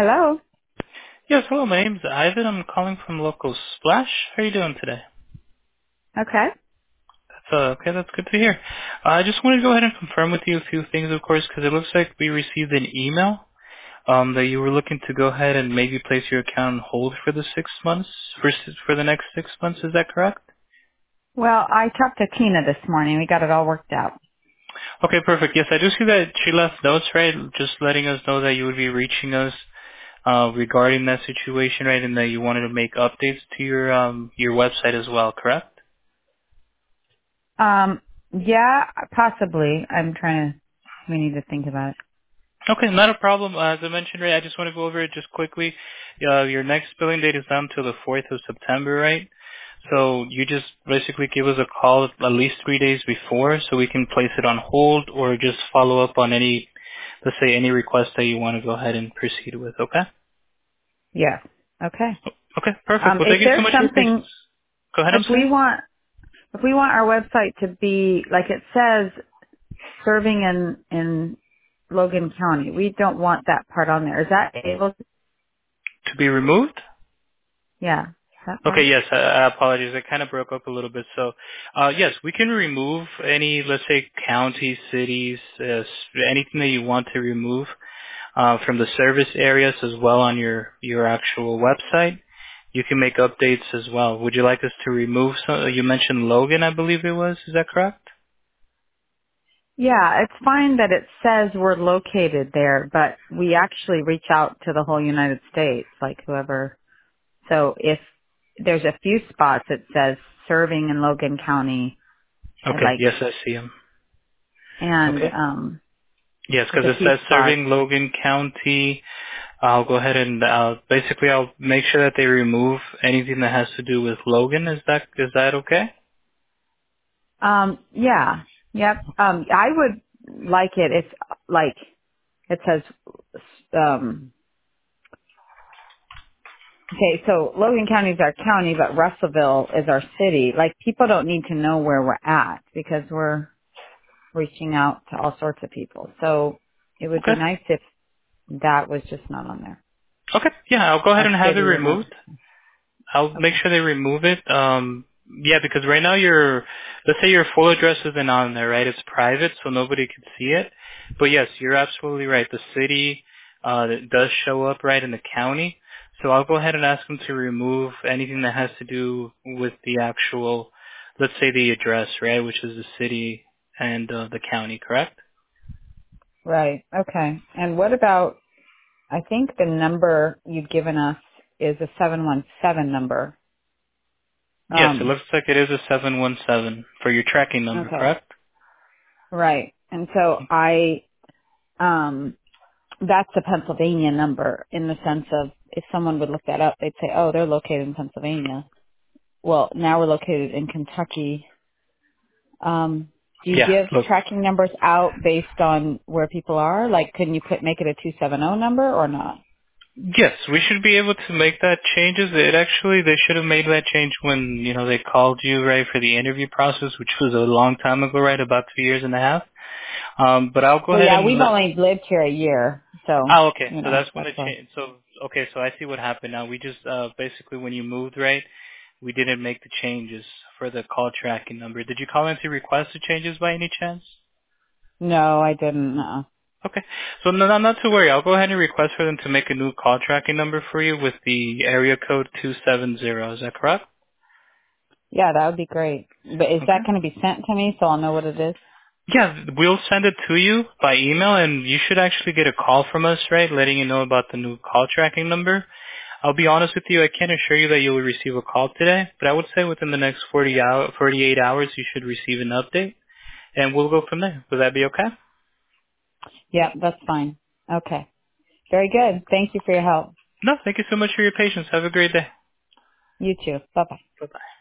Hello. Yes, hello. My name's Ivan. I'm calling from local Splash. How are you doing today? Okay. Okay, that's good to hear. I just wanted to go ahead and confirm with you a few things, of course, because it looks like we received an email that you were looking to go ahead and maybe place your account on hold for the 6 months, for the next 6 months. Is that correct? Well, I talked to Tina this morning. We got it all worked out. Okay, perfect. Yes, I do see that she left notes, right, just letting us know that you would be reaching us regarding that situation, right, and that you wanted to make updates to your website as well, correct? Yeah, possibly. We need to think about it. Okay, not a problem. As I mentioned, right, I just want to go over it just quickly. Your next billing date is not until the 4th of September, right? So you just basically give us a call at least 3 days before so we can place it on hold or just follow up on any, let's say, any request that you want to go ahead and proceed with, okay? Yeah. Okay. Okay, perfect. Well, Is thank you there so much for your patience. something, Go ahead, if I'm we sorry. want, if we want our website to be, like it says, serving in Logan County, we don't want that part on there. Is that able to, To be removed? yeah, that Okay, part? yes, I apologize. I kind of broke up a little bit. So, yes, we can remove any, let's say, counties, cities, anything that you want to remove from the service areas as well on your actual website. You can make updates as well. Would you like us to remove some? You mentioned Logan, I believe it was. Is that correct? Yeah, it's fine that it says we're located there, but we actually reach out to the whole United States, like whoever. So if there's a few spots it says serving in Logan County, Okay. like, Yes, I see him. and Okay. Yes, there's because a it few says spots. serving Logan County. I'll go ahead and basically I'll make sure that they remove anything that has to do with Logan. Is that okay? Yeah, yep. I would like it if, like, it says, okay, so Logan County is our county, but Russellville is our city. Like, people don't need to know where we're at because we're reaching out to all sorts of people. So it would be Okay. nice if that was just not on there. Okay. Yeah, I'll go ahead Our and have it city and our, removed. I'll make okay. sure they remove it. Yeah, because right now let's say your full address isn't on there, right? It's private, so nobody can see it. But yes, you're absolutely right. The city, it does show up right in the county. So I'll go ahead and ask them to remove anything that has to do with the actual, let's say the address, right? Which is the city and the county, correct? Right. Okay. And what about, I think the number you've given us is a 717 number. Yes, it looks like it is a 717 for your tracking number, Okay. correct? Right. And so um, that's a Pennsylvania number in the sense of if someone would look that up, they'd say, oh, they're located in Pennsylvania. Well, now we're located in Kentucky. Do you Yeah, give look. tracking numbers out based on where people are? Like, can you make it a 270 number or not? Yes, we should be able to make that changes. They should have made that change when, they called you, right, for the interview process, which was a long time ago, right, about 2 years and a half. But I'll go Well, ahead yeah, and we've only lived here a year, so, okay, so that's when that's the why. change, okay, so I see what happened now. We just, basically when you moved, right, we didn't make the changes for the call tracking number. Did you call in to request the changes by any chance? No, I didn't. Okay. So not to worry. I'll go ahead and request for them to make a new call tracking number for you with the area code 270. Is that correct? Yeah, that would be great. But is Okay. that going to be sent to me so I'll know what it is? Yeah, we'll send it to you by email, and you should actually get a call from us, right, letting you know about the new call tracking number. I'll be honest with you, I can't assure you that you will receive a call today, but I would say within the next 48 hours, you should receive an update, and we'll go from there. Would that be okay? Yeah, that's fine. Okay. Very good. Thank you for your help. No, thank you so much for your patience. Have a great day. You too. Bye-bye. Bye-bye.